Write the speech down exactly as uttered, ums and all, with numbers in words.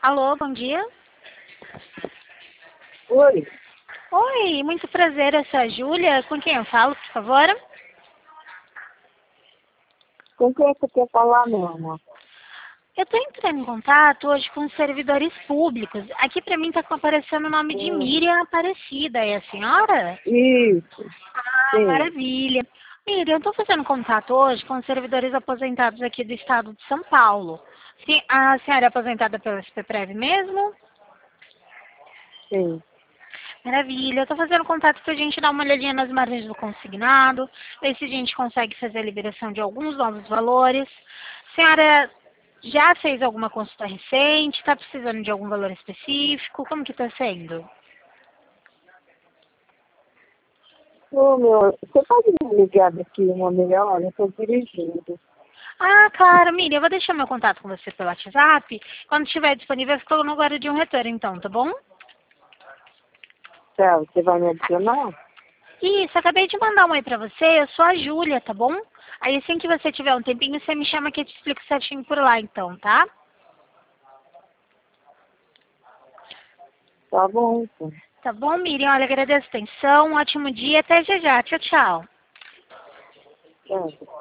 Alô, bom dia. Oi, Oi, muito prazer, eu sou a Júlia. Com quem eu falo, por favor? com quem você quer falar, meu amor? Eu estou entrando em contato hoje com os servidores públicos. Aqui para mim está aparecendo o nome de Hum, Miriam Aparecida. É a senhora? isso, Ah, sim. maravilha. Miriam, eu estou fazendo contato hoje com os servidores aposentados aqui do estado de São Paulo. Sim, a senhora é aposentada pelo S P Prev mesmo? Sim. Maravilha. Eu estou fazendo contato para a gente dar uma olhadinha nas margens do consignado, ver se a gente consegue fazer a liberação de alguns novos valores. A senhora já fez alguma consulta recente? Está precisando de algum valor específico? Como que está sendo? Ô, meu, você pode me ligar daqui uma meia hora? Eu estou dirigindo. Ah, claro, Miriam, eu vou deixar meu contato com você pelo WhatsApp. Quando estiver disponível, eu estou no guarda de um retorno, então, tá bom? Tá, você vai me adicionar? Isso, acabei de mandar um oi pra você, eu sou a Júlia, tá bom? Aí assim que você tiver um tempinho, você me chama que eu te explico certinho por lá, então, tá? Tá bom, então. Tá bom, Miriam? Olha, agradeço a atenção, um ótimo dia, até já já, tchau, tchau. Tá.